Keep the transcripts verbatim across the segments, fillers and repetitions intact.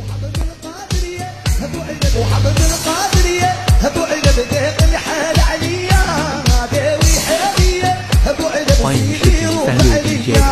欢迎收听三六 D J。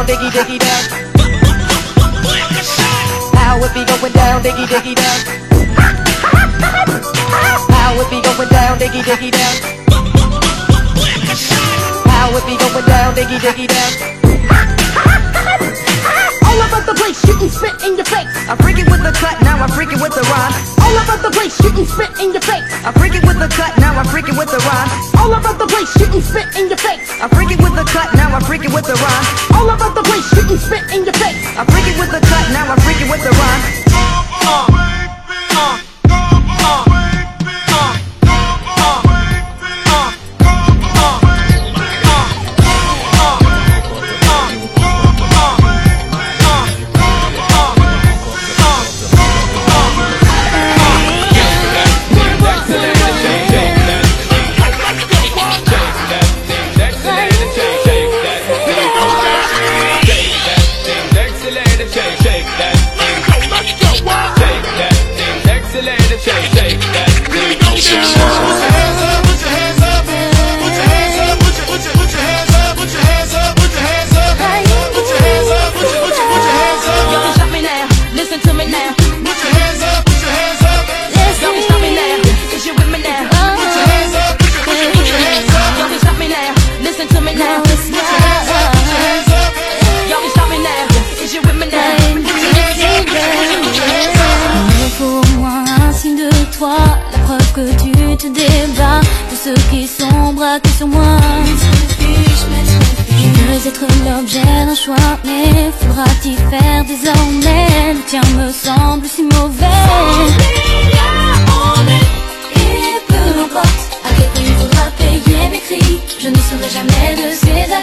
diggy diggy down. How it be going down, diggy diggy down. How it be going down, diggy diggy down. How it be going down, diggy diggy down. All about the place, shooting spit in your face. I'm freaking with the cut, now I'm freaking with the rhyme. All about the place, shooting spit in your face. I'm freaking with the cut, now I'm freaking with the rhyme. All about the place, shooting spit in your face. I'm freaking with the cut, now I'm freaking with the rhyme. All about the place, shooting spit in your face. I'm freaking with the cut, now I'm freaking with the rhyme. Uh, uh, la preuve que tu te débats de ce qui sont braqués sur moi. Je veux être l'objet d'un choix, mais faudra-t-il faire désormais? Le tien me semble si mauvais. Et peu importe à quel prix il faudra payer mes cris, je ne serai jamais de ces